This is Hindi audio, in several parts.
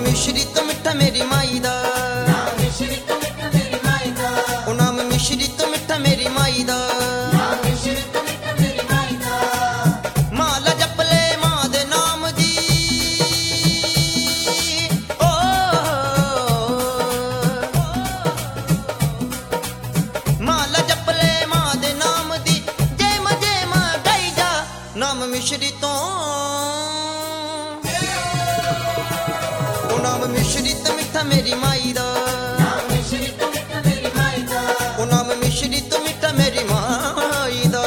मिश्रित मिठा मेरी माई दा, नाम मिश्रित मिठा मेरी माई दा, ओ नाम मिश्रित मिठा मेरी माई दा। नाम मिश्रित मिठा मेरी माई दा, माला जपले मां दे नाम दी, ओ माला जपले मां दे नाम दी, जेम जेम गाई जा नाम मिश्रितों, ओ नाम मिश्रित मिठा मेरी माई दा, नाम मिश्रित मिठा मेरी माई दा, ओ नाम मिश्रित मिठा मेरी माई दा।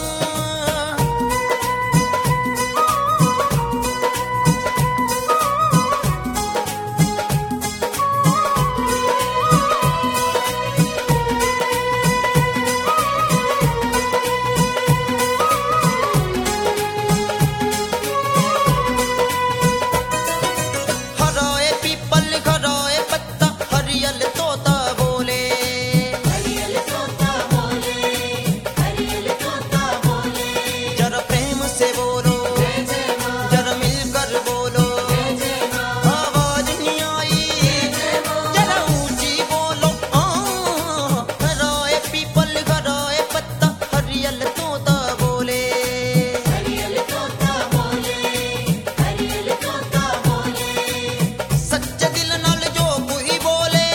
हराए पीपल घराए पत्ता हरियल तोता बोले, हरियल तोता बोले, हरियल तोता बोले, जरा प्रेम से बोलो, जय जय माँ, जरा मिलकर बोलो, जय जय माँ, आवाज नहीं आई जरा ऊंची बोलो। हराए पीपल घराए पत्ता हरियल तोता बोले, हरियल तोता बोले, हरियल तोता बोले, सच्चे दिल नाल जो कोई बोले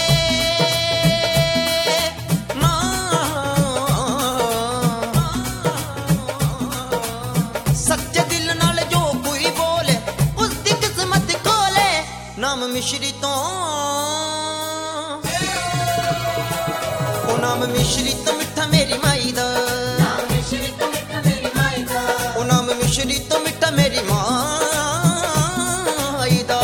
सच्चे दिल नाल जो कोई बोले उसकी किस्मत खोले नाम मिश्रितों, ओ नाम मिश्रित मिठा मेरी माई दा, नाम मिश्रित मिठा मेरी माई दा, ओ नाम मिश्रित मिठा मेरी माई दा।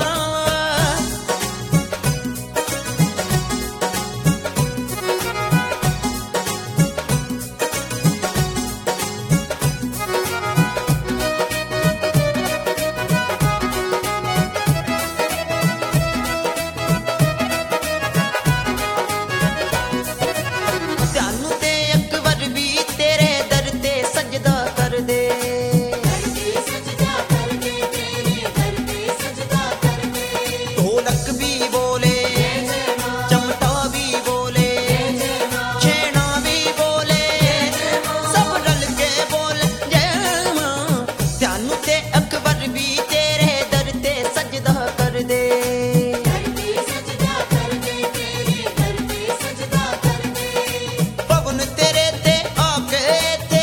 जानू ते अकबर भी तेरे दर ते सजदा कर दे, घर पे सजदा कर दे, तेरे घर पे सजदा कर दे, ढोलक भी बोले, जय जय माँ, चमटा भी बोले, जय जय माँ, छेना भी बोले, सब रल के बोले जय मां। जानू ते अकबर भी तेरे दर ते सजदा कर दे, घर पे सजदा कर दे, तेरे घर पे सजदा कर दे, पवन तेरे ते आके थे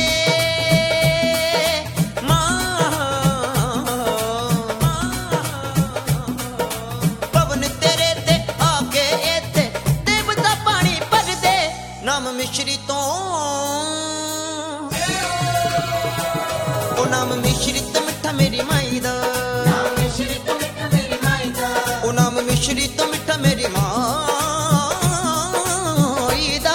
पवन तेरे ते आके थे देवता पानी भर दे नाम मिश्रितों, ओ नाम मिश्रित मिठा मेरी माई दा, नाम मिश्रित मिठा मेरी माई दा, ओ नाम मिश्रित मिठा मेरी माई दा।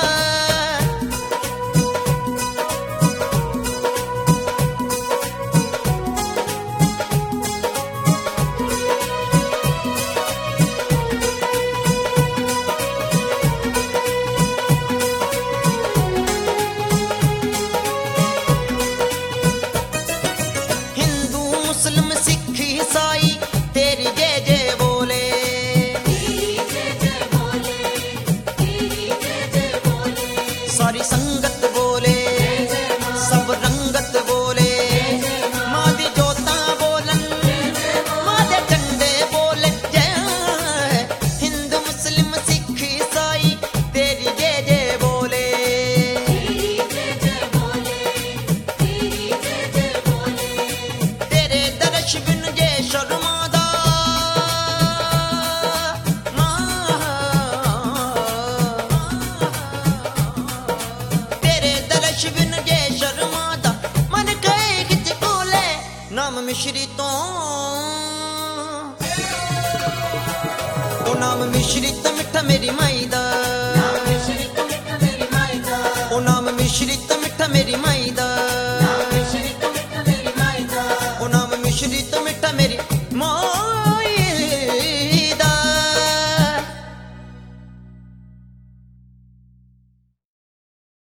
हिंदू मुस्लिम सिख ईसाई तेरी जय जय बोले, तेरी जय जय बोले, तेरी जय जय बोले, सारी संगत बोले, जय जय माँ, सब रंगत बोले, जय जय माँ, माँ दी जोता बोलन, माँ दे झंडे बोले जय। हिंदू मुस्लिम सिख ईसाई तेरी जय जय बोले, तेरी जय जय बोले, तेरी जय जय बोले, तेरे दर्श बिन जय शर्मा दा तेरे दर्श बिन जय शर्मा दा मन कहे खिच कोले नाम मिश्रितों, ओ नाम मिश्रित मिठा मेरी माई दा, नाम मिश्रित मिठा मेरी माई दा, ओ नाम मिश्रित मिठा मेरी माई दा, नाम मिश्रित मिठा मेरी माई दा, ओ नाम मिश्रित मिठा मेरी